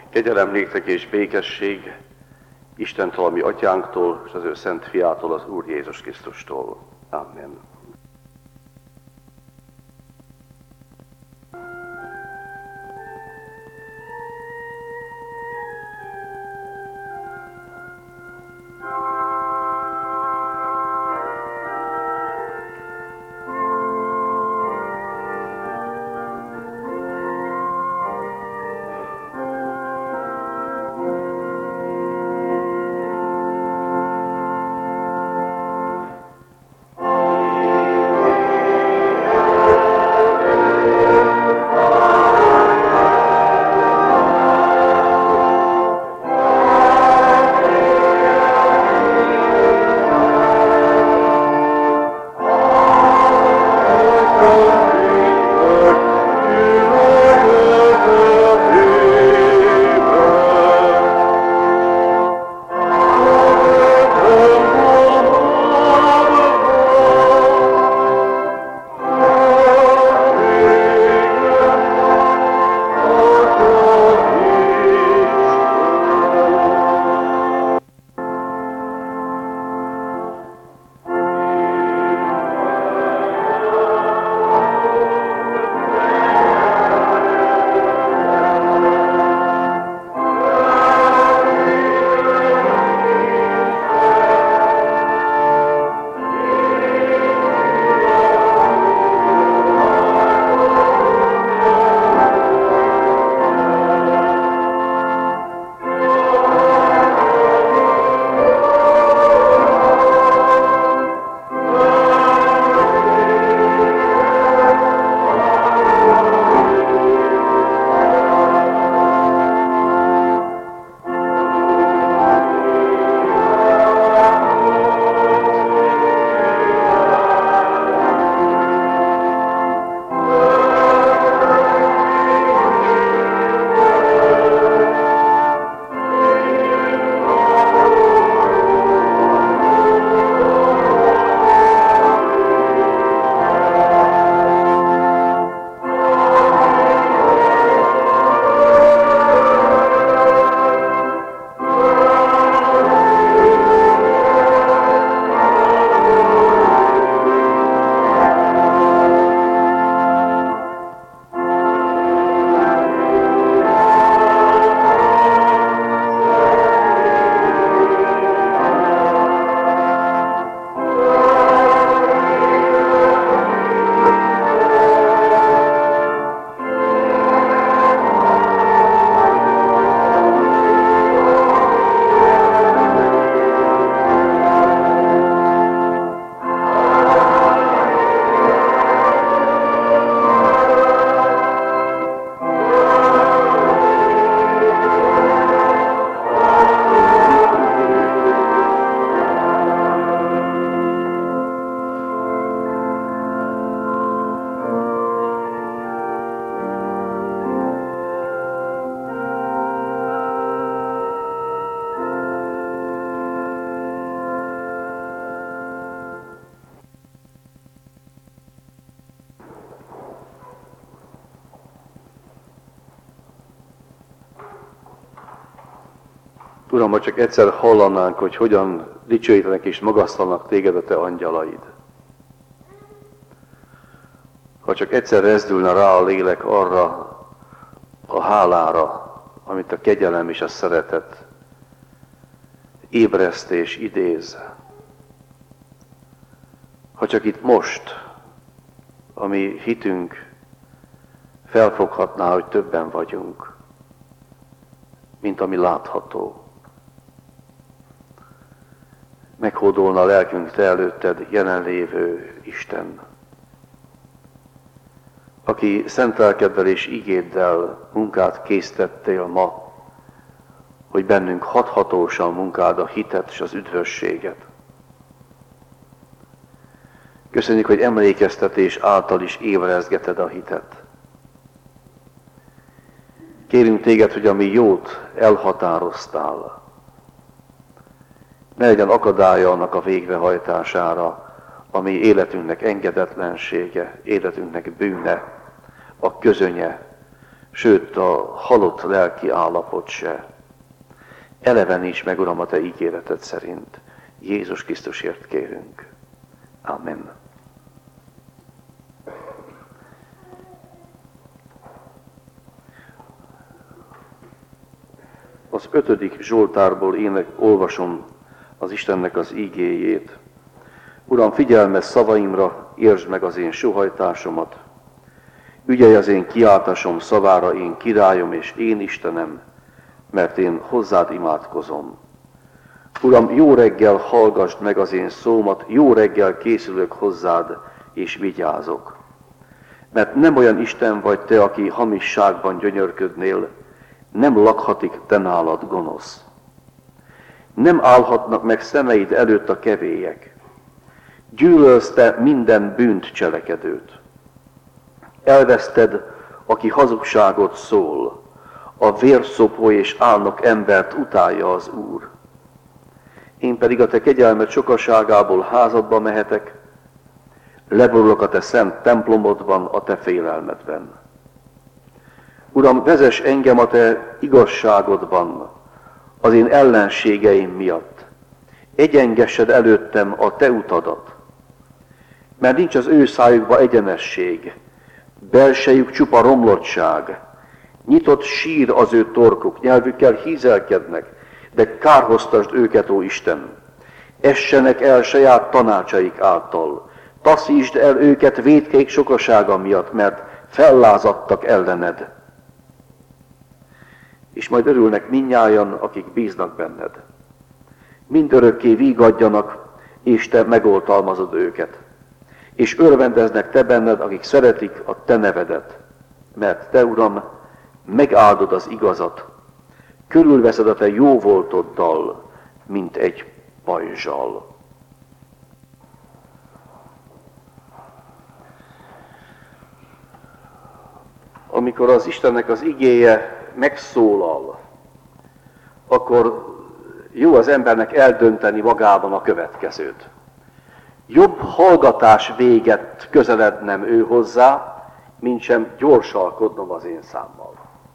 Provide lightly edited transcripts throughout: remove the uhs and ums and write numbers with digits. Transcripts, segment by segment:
Kegyelem néktek és békesség Istentől, a mi atyánktól, és az ő szent fiától, az Úr Jézus Krisztustól. Amen. Uram, ha csak egyszer hallanánk, hogy hogyan dicsőítenek és magasztalnak téged a te angyalaid. Ha csak egyszer rezdülne rá a lélek arra a hálára, amit a kegyelem és a szeretet ébreszt és idéz. Ha csak itt most, a mi hitünk felfoghatná, hogy többen vagyunk, mint ami látható. Meghódolna a lelkünk te előtted jelenlévő Isten, aki szent lelkeddel és igéddel munkát késztettél ma, hogy bennünk hathatósan munkáld a hitet és az üdvösséget. Köszönjük, hogy emlékeztetés által is ébrezgeted a hitet. Kérünk téged, hogy ami jót elhatároztál, ne legyen akadálya annak a végrehajtására, ami életünknek engedetlensége, életünknek bűne, a közönye, sőt a halott lelki állapot se. Eleveníts meg, Uram, a Te ígéreted szerint. Jézus Krisztusért kérünk. Amen. Az 5. Zsoltárból én olvasom az Istennek az ígéjét. Uram, figyelmes szavaimra, értsd meg az én sóhajtásomat. Ügyelj az én kiáltásom szavára, én királyom és én Istenem, mert én hozzád imádkozom. Uram, jó reggel hallgassd meg az én szómat, jó reggel készülök hozzád és vigyázok. Mert nem olyan Isten vagy te, aki hamisságban gyönyörködnél, nem lakhatik te nálad gonosz. Nem állhatnak meg szemeid előtt a kevélyek. Gyűlölsz te minden bűnt cselekedőt. Elveszted, aki hazugságot szól, a vérszopó és álnok embert utálja az Úr. Én pedig a te kegyelmed sokaságából házadba mehetek, leborulok a te szent templomodban, a te félelmedben. Uram, vezess engem a te igazságodban, az én ellenségeim miatt. Egyengessed előttem a te utadat, mert nincs az ő szájukba egyenesség, belsejük csupa romlottság, nyitott sír az ő torkuk, nyelvükkel hízelkednek, de kárhoztasd őket, ó Isten! Essenek el saját tanácsaik által, taszítsd el őket vétkeik sokasága miatt, mert fellázadtak ellened. És majd örülnek mindnyájan, akik bíznak benned. Mindörökké vígadjanak, és te megoltalmazod őket. És örvendeznek te benned, akik szeretik a te nevedet. Mert te, Uram, megáldod az igazat, körülveszed a te jó voltoddal, mint egy pajzsal. Amikor az Istennek az igéje megszólal, akkor jó az embernek eldönteni magában a következőt. Jobb hallgatás véget közelednem ő hozzá, mint sem gyorsalkodnom az én számmal.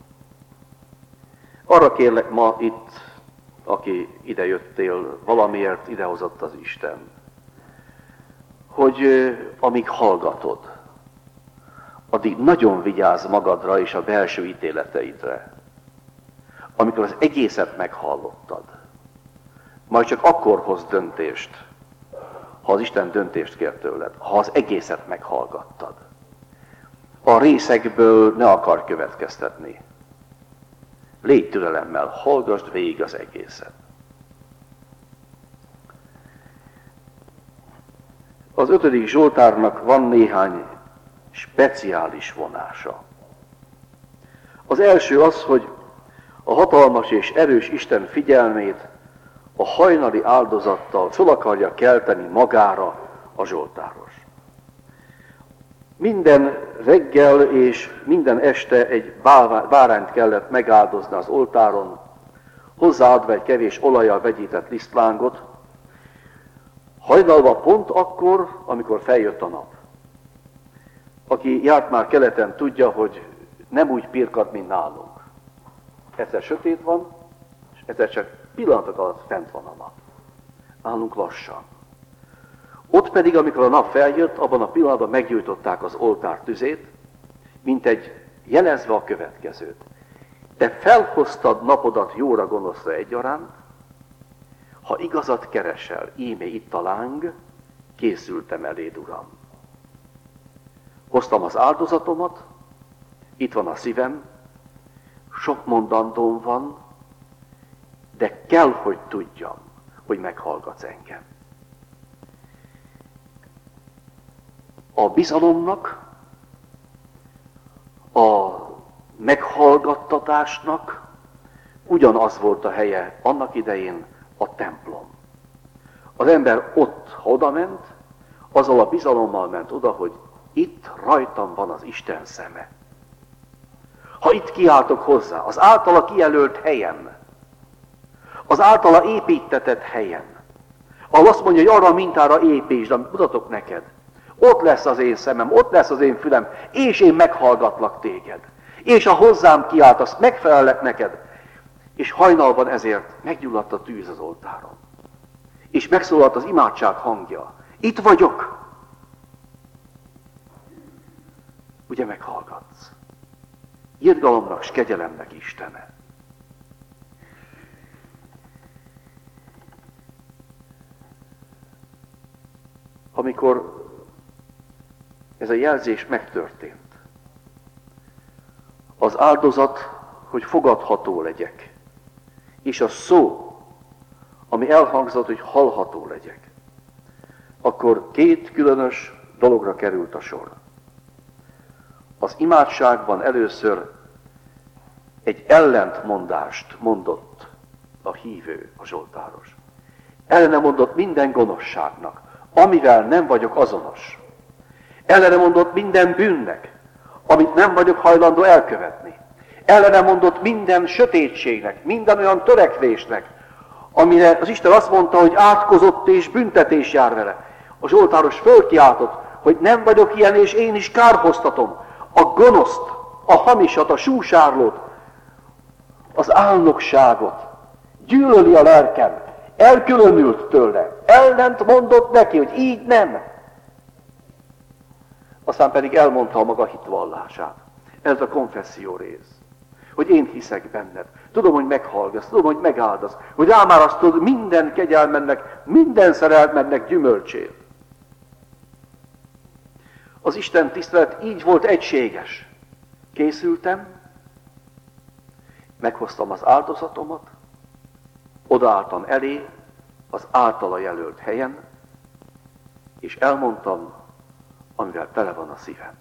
Arra kérlek ma itt, aki idejöttél, valamiért idehozott az Isten, hogy amíg hallgatod, addig nagyon vigyázz magadra és a belső ítéleteidre. Amikor az egészet meghallottad, majd csak akkor hoz döntést, ha az Isten döntést kér tőled, ha az egészet meghallgattad. A részekből ne akarj következtetni. Légy türelemmel, hallgassd végig az egészet. Az 5. Zsoltárnak van néhány speciális vonása. Az első az, hogy a hatalmas és erős Isten figyelmét a hajnali áldozattal fel akarja kelteni magára a zsoltáros. Minden reggel és minden este egy bárányt kellett megáldozni az oltáron, hozzáadva egy kevés olajjal vegyített lisztlángot, hajnalva pont akkor, amikor feljött a nap. Aki járt már keleten, tudja, hogy nem úgy pirkad, mint nálunk. Egyszer sötét van, és egyszer csak pillanatok alatt fent van a nap. Nálunk lassan. Ott pedig, amikor a nap feljött, abban a pillanatban meggyújtották az oltár tüzét, mint egy jelezve a következőt. Te felhoztad napodat jóra gonoszra egyaránt, ha igazat keresel, íme itt a láng, készültem eléd, Uram. Hoztam az áldozatomat, itt van a szívem, sok mondandóm van, de kell, hogy tudjam, hogy meghallgatsz engem. A bizalomnak, a meghallgattatásnak ugyanaz volt a helye annak idején, a templom. Az ember ott, ha oda ment, azzal a bizalommal ment oda, hogy itt rajtam van az Isten szeme. Ha itt kiáltok hozzá, az általa kijelölt helyen, az általa építetett helyen, ahol azt mondja, hogy arra a mintára építsd, amit mutatok neked, ott lesz az én szemem, ott lesz az én fülem, és én meghallgatlak téged. És ha hozzám kiáltasz, megfelellek neked. És hajnalban ezért meggyulladt a tűz az oltáron. És megszólalt az imádság hangja. Itt vagyok. Ugye meghallgatsz. Irgalomnak, s kegyelemnek Istene. Amikor ez a jelzés megtörtént, az áldozat, hogy fogadható legyek, és a szó, ami elhangzott, hogy hallható legyek, akkor két különös dologra került a sor. Az imádságban először egy ellentmondást mondott a hívő, a zsoltáros. Ellene mondott minden gonoszságnak, amivel nem vagyok azonos. Ellene mondott minden bűnnek, amit nem vagyok hajlandó elkövetni. Ellene mondott minden sötétségnek, minden olyan törekvésnek, amire az Isten azt mondta, hogy átkozott és büntetés jár vele. A zsoltáros fölkiáltott, hogy nem vagyok ilyen, és én is kárhoztatom a gonoszt, a hamisat, a súsárlót, az álnokságot. Gyűlöli a lelkem, elkülönült tőle, ellent mondott neki, hogy így nem. Aztán pedig elmondta a maga hitvallását. Ez a konfesszió rész. Hogy én hiszek benned. Tudom, hogy meghallgasz, tudom, hogy megáldasz, hogy rámárasztod minden kegyelmennek, minden szerelmednek gyümölcsét. Az Isten tisztelet így volt egységes. Készültem, meghoztam az áldozatomat, odaálltam elé az általa jelölt helyen, és elmondtam, amivel tele van a szívem.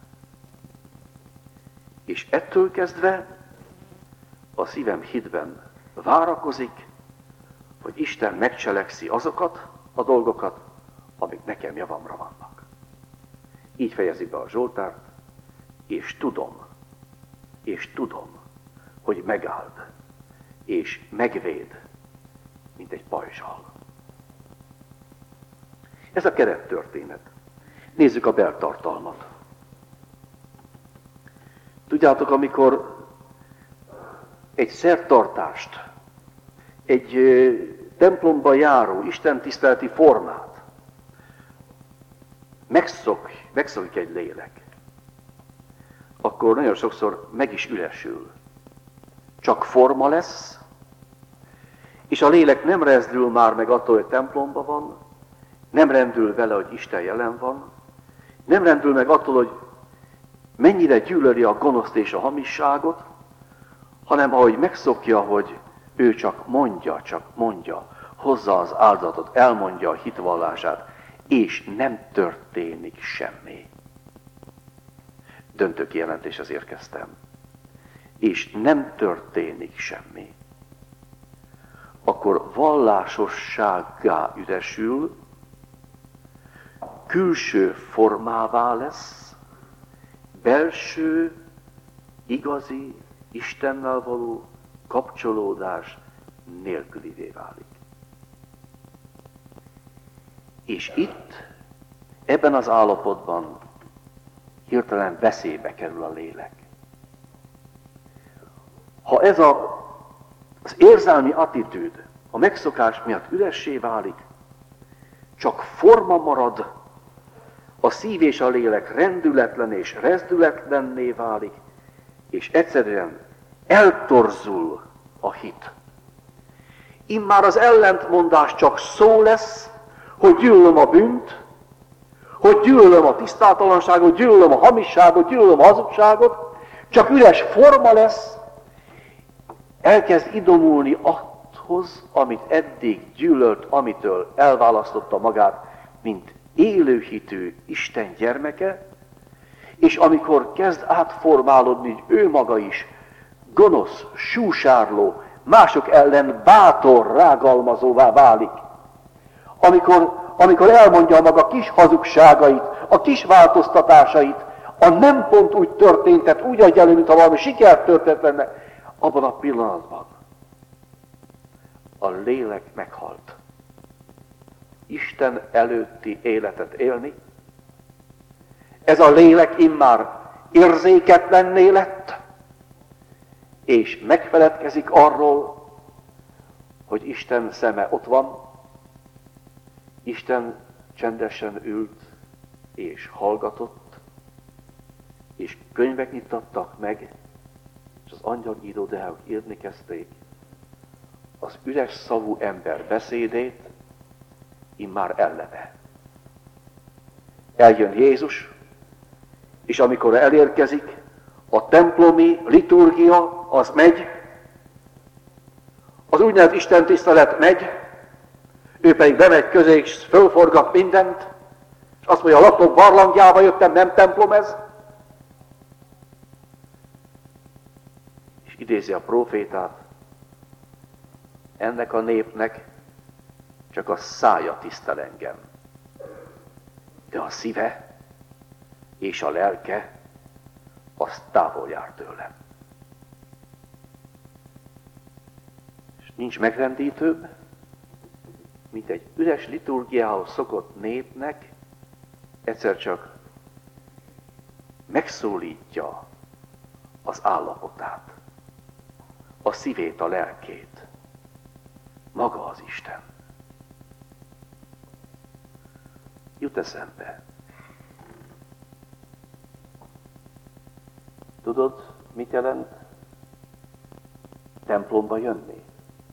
És ettől kezdve a szívem hitben várakozik, hogy Isten megcselekszi azokat a dolgokat, amik nekem javamra vannak. Így fejezi be a Zsoltárt, és tudom, hogy megáld, és megvéd, mint egy pajzsal. Ez a kerettörténet. Nézzük a beltartalmat. Tudjátok, amikor egy szertartást, egy templomba járó istentiszteleti formát megszokik egy lélek, akkor nagyon sokszor meg is üresül. Csak forma lesz, és a lélek nem rezdül már meg attól, hogy templomban van, nem rendül vele, hogy Isten jelen van, nem rendül meg attól, hogy mennyire gyűlöli a gonoszt és a hamisságot, hanem ahogy megszokja, hogy ő csak mondja, hozza az áldozatot, elmondja a hitvallását, és nem történik semmi. Döntő kijelentéshez érkeztem. És nem történik semmi. Akkor vallásossággá üresül, külső formává lesz, belső, igazi, Istennel való kapcsolódás nélkülivé válik. És itt, ebben az állapotban hirtelen veszélybe kerül a lélek. Ha ez az érzelmi attitűd a megszokás miatt üressé válik, csak forma marad, a szív és a lélek rendületlen és rezdületlenné válik, és egyszerűen eltorzul a hit. Immár az ellentmondás csak szó lesz, hogy gyűlölöm a bűnt, hogy gyűlölöm a tisztátalanságot, gyűlölöm a hamisságot, gyűlölöm a hazugságot, csak üres forma lesz, elkezd idomulni ahhoz, amit eddig gyűlölt, amitől elválasztotta magát, mint élőhitű Isten gyermeke, és amikor kezd átformálódni, hogy ő maga is gonosz, súsárló, mások ellen bátor rágalmazóvá válik. Amikor elmondja a maga kis hazugságait, a kis változtatásait, a nem pont úgy történtet, úgy adja elő, mintha valami sikertörténet lenne, abban a pillanatban a lélek meghalt. Isten előtti életet élni, ez a lélek immár érzéketlenné lett, és megfeledkezik arról, hogy Isten szeme ott van, Isten csendesen ült és hallgatott, és könyvek nyitottak meg, és az angyalíró deák írni kezdték az üres szavú ember beszédét, immár ellene. Eljön Jézus, és amikor elérkezik, a templomi liturgia az megy, az úgynevezett istentisztelet megy, ő pedig bemegy közé, és fölforgat mindent, és azt mondja, a latok barlangjába jöttem, nem templom ez. És idézi a prófétát, ennek a népnek csak a szája tisztel engem, de a szíve és a lelke az távol jár tőlem. És nincs megrendítőbb, mint egy üres liturgiához szokott népnek egyszer csak megszólítja az állapotát, a szívét, a lelkét, maga az Isten. Jut eszembe. Tudod, mit jelent templomba jönni?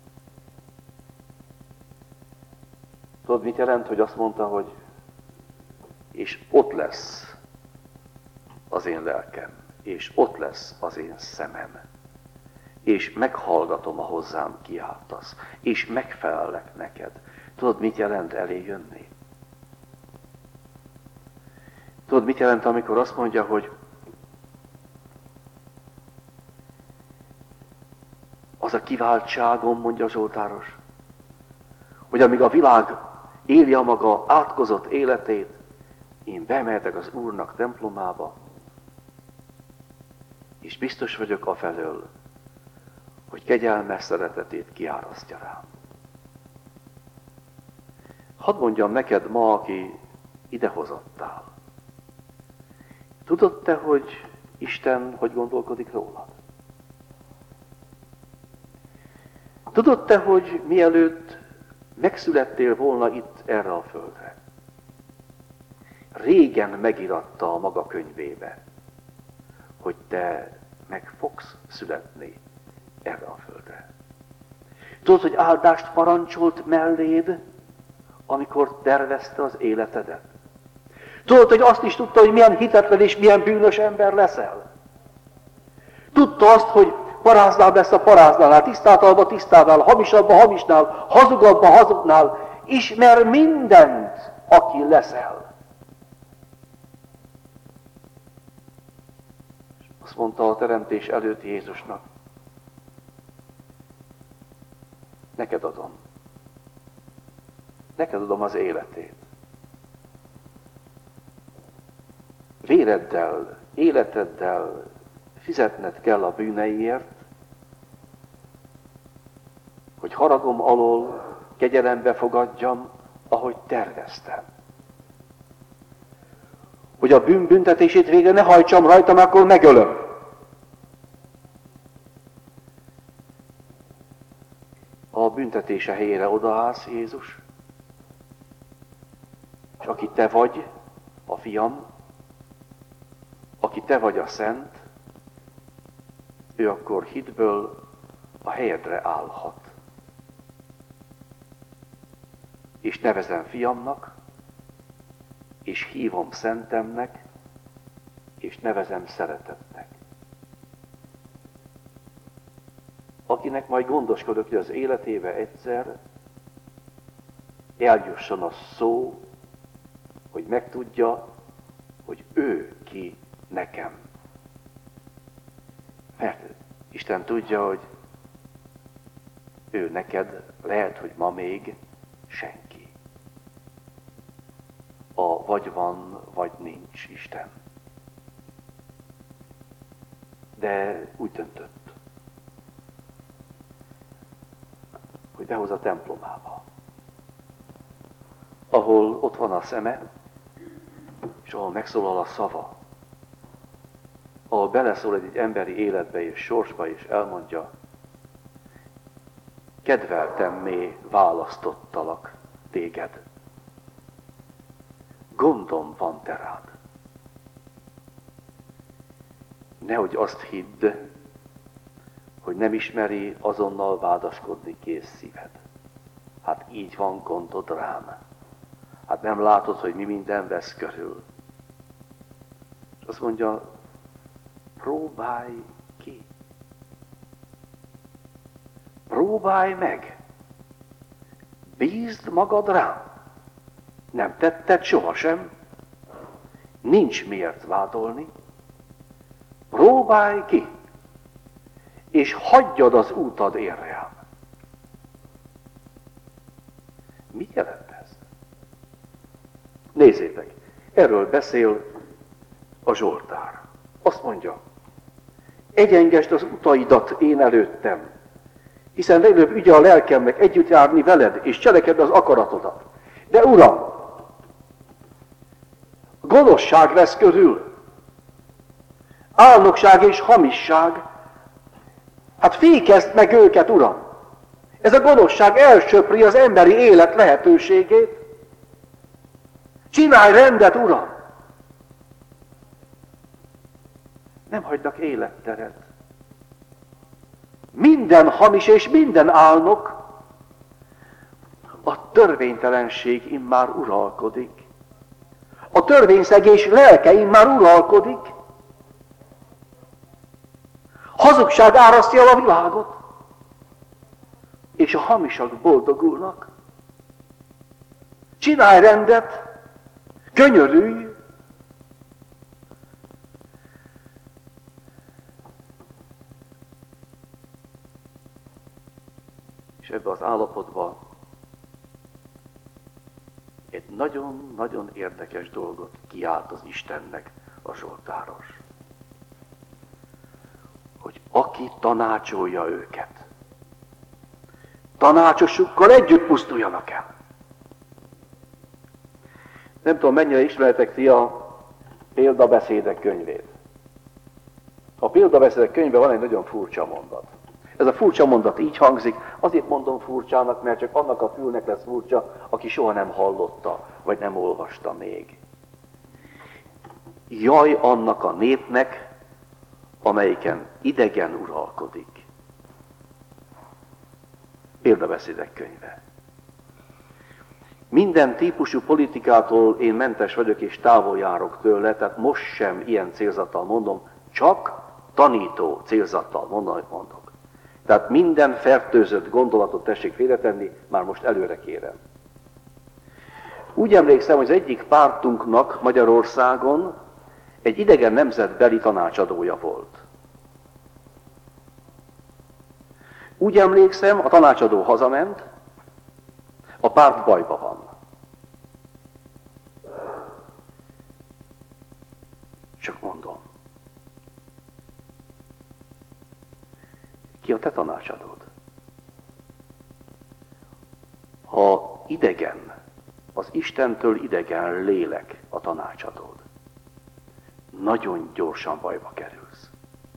Tudod, mit jelent, hogy azt mondta, hogy és ott lesz az én lelkem, és ott lesz az én szemem, és meghallgatom, a hozzám kiáltasz, és megfelelek neked. Tudod, mit jelent elé jönni? Tudod, mit jelent, amikor azt mondja, hogy az a kiváltságom, mondja Zsoltáros, hogy amíg a világ éli a maga átkozott életét, én bemehetek az Úrnak templomába, és biztos vagyok afelől, hogy kegyelmes szeretetét kiárasztja rám. Hadd mondjam neked ma, aki idehozottál. Tudod te, hogy Isten hogy gondolkodik rólad? Tudod te, hogy mielőtt megszülettél volna itt erre a földre, régen megiratta a maga könyvébe, hogy te meg fogsz születni erre a földre. Tudod, hogy áldást parancsolt melléd, amikor tervezte az életedet? Tudod, hogy azt is tudta, hogy milyen hitetlen és milyen bűnös ember leszel? Tudta azt, hogy paráznább lesz a paráznál, tisztátalba tisztánál, hamisabb a hamisnál, hazugabb a hazugnál, ismer mindent, aki leszel. Azt mondta a teremtés előtt Jézusnak, neked adom. Neked adom az életét. Véreddel, életeddel fizetned kell a bűneiért, hogy haragom alól kegyelembe fogadjam, ahogy terveztem. Hogy a bűn büntetését végre ne hajtsam rajtam, akkor megölöm. A büntetése helyére odaállsz, Jézus, és aki te vagy, a fiam, aki te vagy a szent, ő akkor hitből a helyedre állhat. És nevezem fiamnak, és hívom szentemnek, és nevezem szeretetnek. Akinek majd gondoskodok, hogy az életébe egyszer eljusson a szó, hogy megtudja, hogy ő ki nekem. Mert Isten tudja, hogy ő neked lehet, hogy ma még senki. A vagy van, vagy nincs Isten. De úgy döntött, hogy behoz a templomába, ahol ott van a szeme, és ahol megszólal a szava. ahol beleszól egy emberi életbe és sorsba, és elmondja, kedveltemmé választottalak téged. Gondom van te rád. Nehogy azt hidd, hogy nem ismeri azonnal vádaskodni kész szíved. Hát így van gondod rám. Hát nem látod, hogy mi minden vesz körül. És azt mondja, próbálj ki. Próbálj meg. Bízd magad rám. Nem tetted sohasem. Nincs miért vádolni. Próbálj ki. És hagyjad az útad érrel. Mit jelent ez? Nézzétek, erről beszél a Zsoltár. Azt mondja, egyengesd az utaidat én előttem, hiszen legnagyobb ügye a lelkemnek együtt járni veled, és cselekedd az akaratodat. De Uram, gonoszság vesz körül, álnokság és hamisság, hát fékezd meg őket, Uram! Ez a gonoszság elsöpri az emberi élet lehetőségét. Csinálj rendet, Uram! Nem hagynak életteret. Minden hamis és minden álnok, a törvénytelenség immár uralkodik. A törvényszegés lelke immár uralkodik. Hazugság árasztja el a világot, és a hamisak boldogulnak. Csinálj rendet, könyörülj. És ebbe az állapotban egy nagyon-nagyon érdekes dolgot kiált az Istennek a Zsoltáros. Hogy aki tanácsolja őket, tanácsosukkal együtt pusztuljanak el. Nem tudom, mennyire ismertek ti a példabeszédek könyvét. A példabeszédek könyvben van egy nagyon furcsa mondat. Ez a furcsa mondat így hangzik, azért mondom furcsának, mert csak annak a fülnek lesz furcsa, aki soha nem hallotta, vagy nem olvasta még. Jaj annak a népnek, amelyiken idegen uralkodik. Példabeszédek könyve. Minden típusú politikától én mentes vagyok és távol járok tőle, tehát most sem ilyen célzattal mondom, csak tanító célzattal mondok. Tehát minden fertőzött gondolatot tessék félretenni, már most előre kérem. Úgy emlékszem, hogy az egyik pártunknak Magyarországon egy idegen nemzetbeli tanácsadója volt. Úgy emlékszem, a tanácsadó hazament, a párt bajba van. Csak mondom. Ki a te tanácsadód? Ha idegen, az Istentől idegen lélek a tanácsadód, nagyon gyorsan bajba kerülsz.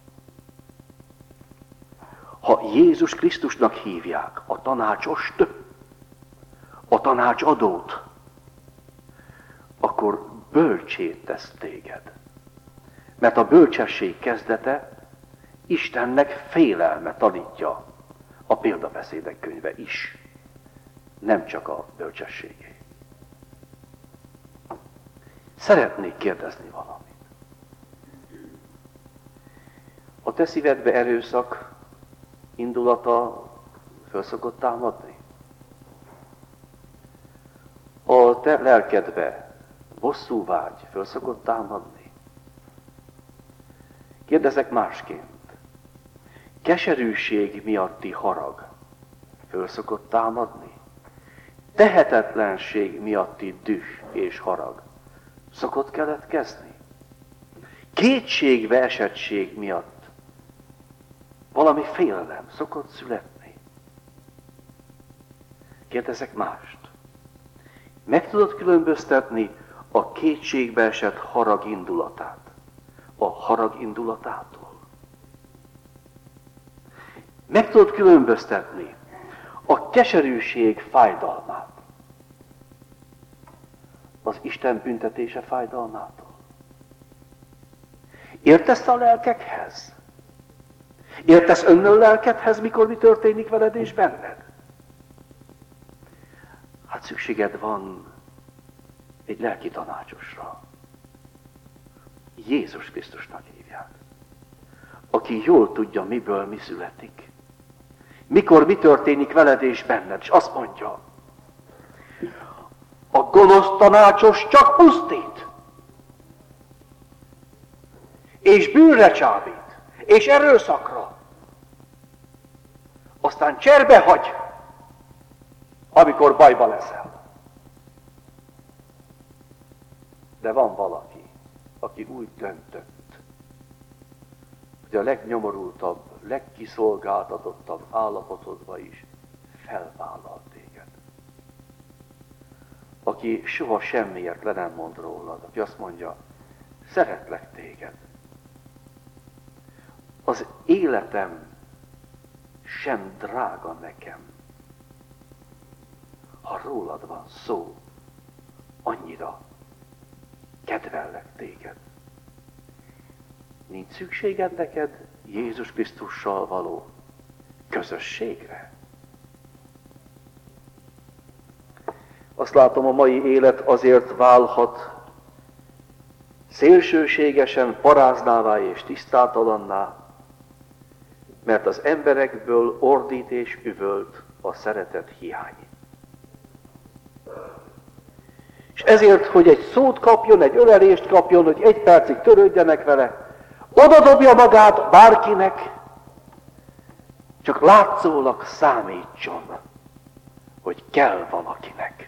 Ha Jézus Krisztusnak hívják a tanácsost, a tanácsadót, akkor bölcsét tesz téged. Mert a bölcsesség kezdete Istennek félelme tanítja a példabeszédek könyve is, nem csak a bölcsességé. Szeretnék kérdezni valamit. A te szívedbe erőszak indulata föl szokott támadni? A te lelkedbe bosszúvágy föl szokott támadni? Kérdezek másként. Keserűség miatti harag föl szokott támadni? Tehetetlenség miatti düh és harag szokott keletkezni? Kétségbe esettség miatt valami félelem szokott születni? Kérdezek mást. Meg tudod különböztetni a kétségbe esett harag indulatát a harag indulatától? Meg tudod különböztetni a keserűség fájdalmát az Isten büntetése fájdalmától? Értesz a lelkekhez? Értesz önnön lelkedhez, mikor mi történik veled és benned? Hát szükséged van egy lelki tanácsosra. Jézus Krisztusnak hívják. Aki jól tudja, miből mi születik. Mikor mi történik veled és benned. És azt mondja, a gonosz tanácsos csak pusztít. És bűnre csábít. És erőszakra. Aztán cserbe hagy, amikor bajba leszel. De van valaki, aki úgy döntött, hogy a legnyomorultabb, legkiszolgáltatottabb állapotodba is felvállal téged. Aki soha semmiért le nem mond rólad, aki azt mondja, szeretlek téged. Az életem sem drága nekem, ha rólad van szó, annyira kedvellek téged. Nincs szükséged neked Jézus Krisztussal való közösségre? Azt látom, a mai élet azért válhat szélsőségesen paráznává és tisztátalanná, mert az emberekből ordít és üvölt a szeretet hiány. És ezért, hogy egy szót kapjon, egy ölelést kapjon, hogy egy percig törődjenek vele, odadobja magát bárkinek, csak látszólag számítson, hogy kell valakinek.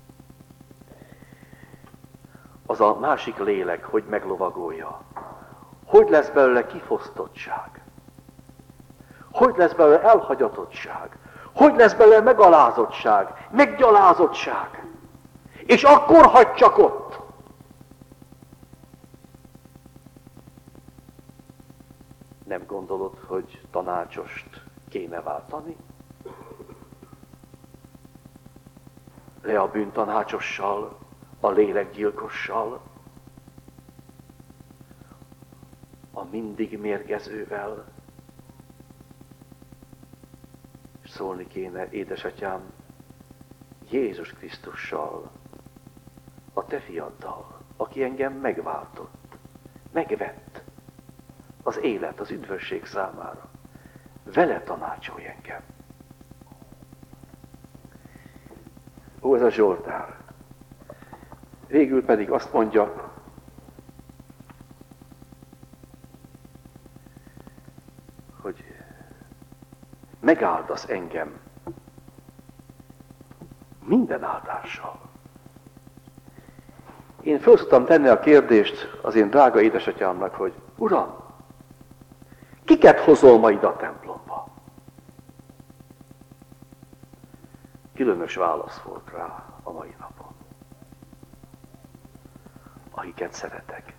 Az a másik lélek, hogy meglovagolja. Hogy lesz belőle kifosztottság? Hogy lesz belőle elhagyatottság? Hogy lesz belőle megalázottság, meggyalázottság? És akkor hagy csak ott. Nem gondolod, hogy tanácsost kéne váltani? Le a bűntanácsossal, a lélekgyilkossal, a mindig mérgezővel. Szólni kéne, édesatyám, Jézus Krisztussal, a te fiaddal, aki engem megváltott, megvett az élet, az üdvösség számára. Vele tanácsolj engem. Ó, ez a Zsoltár. Végül pedig azt mondja, hogy megáldasz engem minden áldással. Én föl szoktam tenni a kérdést az én drága édesatyámnak, hogy Uram, kiket hozol ma ide a templomba? Különös válasz volt rá a mai napon. Akiket szeretek.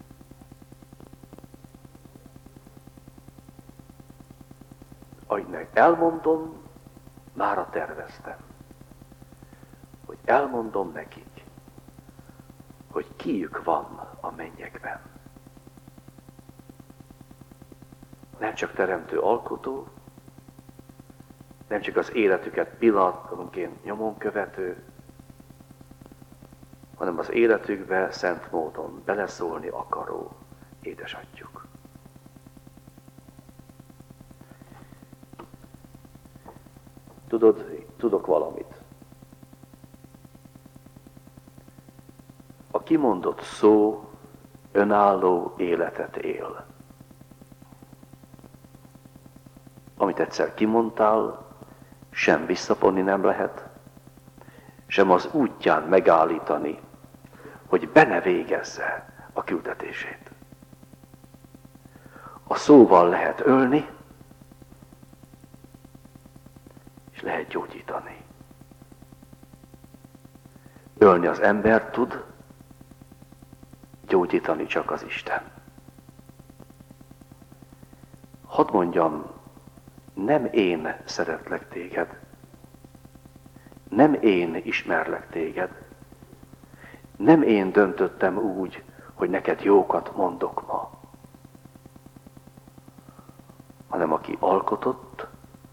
Ahogy elmondom, mára terveztem, hogy elmondom nekik, hogy kiük van a mennyekben. Nem csak teremtő alkotó, nem csak az életüket pillanatonként nyomon követő, hanem az életükbe szent módon beleszólni akaró édesatyjuk. Tudok valamit. A kimondott szó önálló életet él. Amit egyszer kimondtál, sem visszaponni nem lehet, sem az útján megállítani, hogy be ne végezze a küldetését. A szóval lehet ölni, és lehet gyógyítani. Ölni az ember tud, gyógyítani csak az Isten. hadd mondjam, nem én szeretlek téged, nem én ismerlek téged, nem én döntöttem úgy, hogy neked jókat mondok ma, hanem aki alkotott,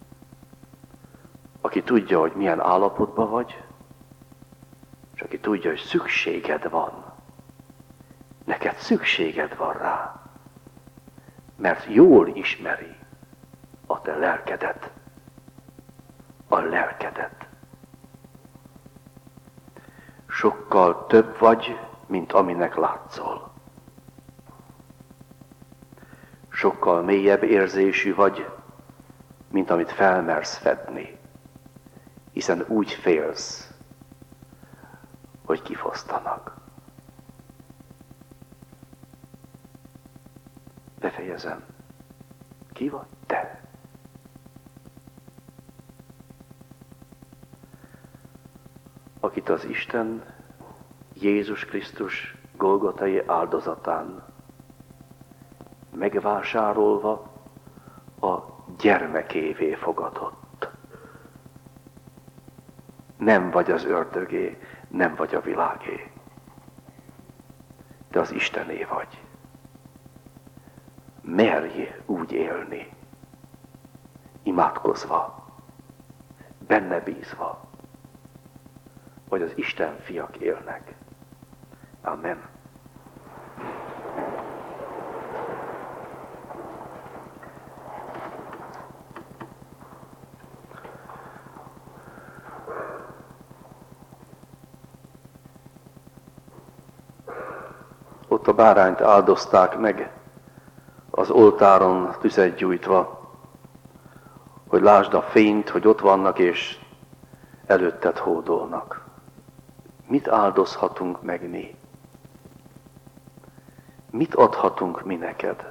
aki tudja, hogy milyen állapotban vagy, és aki tudja, hogy szükséged van. Neked szükséged van rá, mert jól ismeri a te lelkedet. A lelkedet. Sokkal több vagy, mint aminek látszol. Sokkal mélyebb érzésű vagy, mint amit felmersz fedni, hiszen úgy félsz, hogy kifosztanak. Befejezem. Ki vagy te? Akit az Isten Jézus Krisztus Golgotai áldozatán megvásárolva a gyermekévé fogadott. Nem vagy az ördögé, nem vagy a világé. Te az Istené vagy. Merj úgy élni, imádkozva, benne bízva, hogy az Isten fiak élnek. Amen. Ott a bárányt áldozták meg, az oltáron tüzet gyújtva, hogy lásd a fényt, hogy ott vannak és előtted hódolnak. Mit áldozhatunk meg mi? Mit adhatunk mi neked?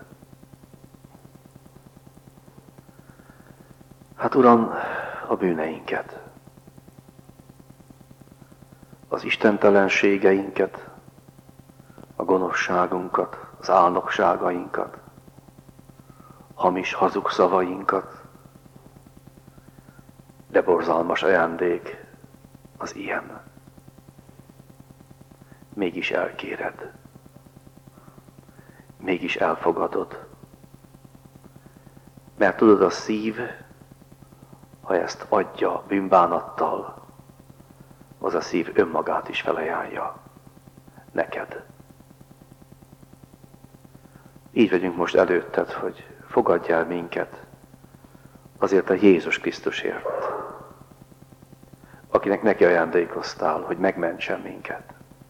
Hát Uram, a bűneinket, az istentelenségeinket, a gonoszságunkat, az álnokságainkat, hamis hazug szavainkat, de borzalmas ajándék az ilyen. Mégis elkéred, mégis elfogadod. Mert tudod, a szív, ha ezt adja bűnbánattal, az a szív önmagát is felajánlja neked. Így vagyunk most előtted, hogy fogadj el minket azért a Jézus Krisztusért, akinek neki ajándékoztál, hogy megmentsen minket.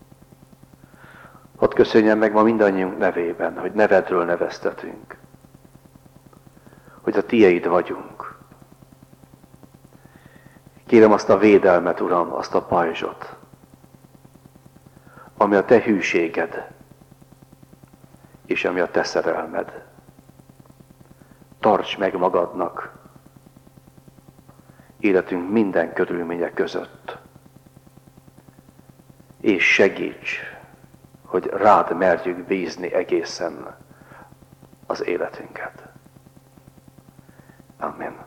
Hadd köszönjem meg ma mindannyiunk nevében, hogy nevedről neveztetünk, hogy a tieid vagyunk. Kérem azt a védelmet, Uram, azt a pajzsot, ami a te hűséged, és ami a te szerelmed. Tarts meg magadnak életünk minden körülmények között, és segíts, hogy rád merjük bízni egészen az életünket. Amen.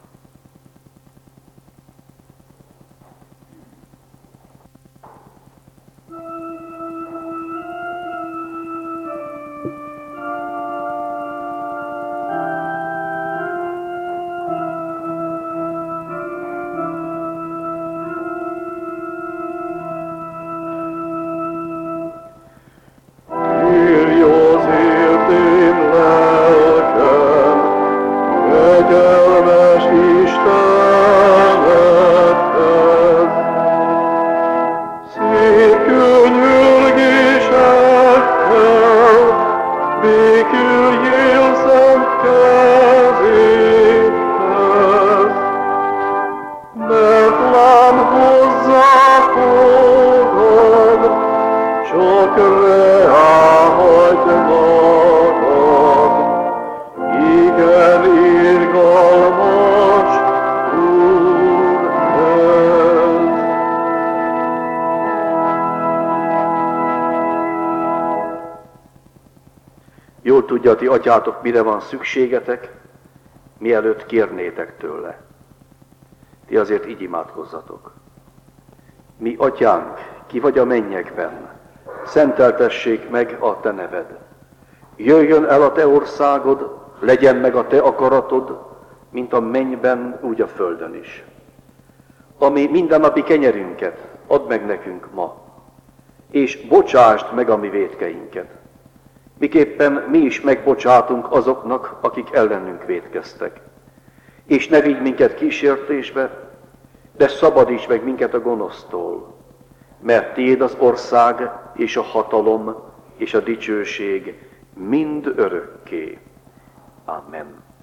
Jól tudja a ti atyátok, mire van szükségetek, mielőtt kérnétek tőle. Ti azért így imádkozzatok. Mi atyánk, ki vagy a mennyekben, szenteltessék meg a te neved. Jöjjön el a te országod, legyen meg a te akaratod, mint a mennyben, úgy a földön is. Ami mindennapi kenyerünket add meg nekünk ma, és bocsásd meg a mi vétkeinket, miképpen mi is megbocsátunk azoknak, akik ellenünk vétkeztek. És ne vigy minket kísértésbe, de szabadíts meg minket a gonosztól, mert tiéd az ország, és a hatalom, és a dicsőség mind örökké. Amen.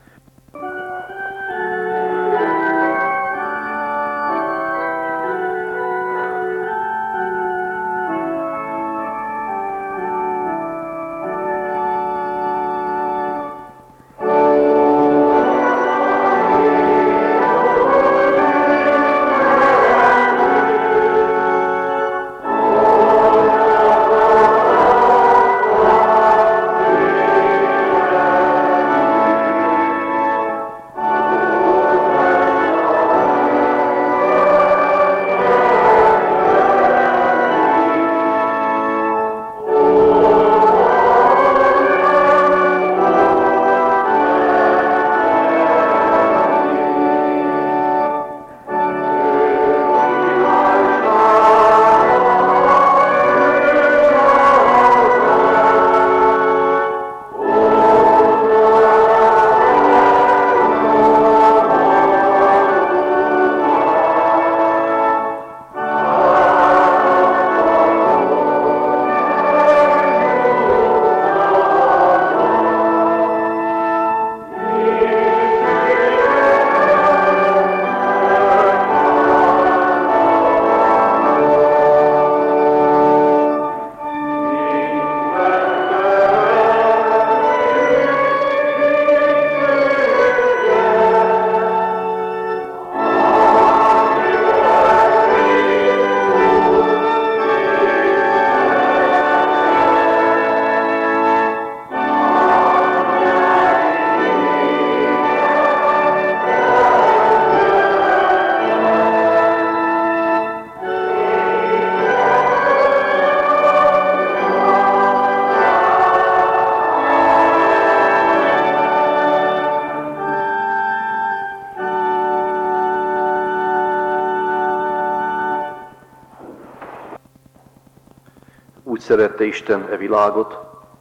Úgy szerette Isten e világot,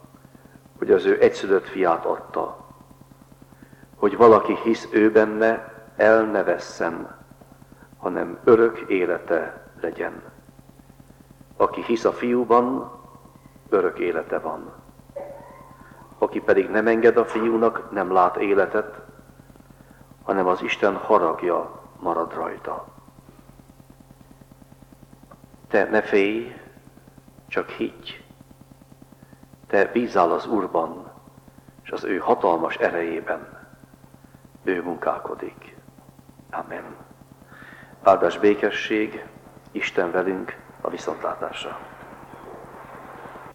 hogy az ő egyszülött fiát adta, hogy valaki hisz ő benne, el ne vesszen, hanem örök élete legyen. Aki hisz a fiúban, örök élete van. Aki pedig nem enged a fiúnak, nem lát életet, hanem az Isten haragja marad rajta. Te ne félj, csak higgy. Te bízzál az Úrban, és az ő hatalmas erejében. Ő munkálkodik. Amen. Áldás békesség, Isten velünk, a viszontlátásra.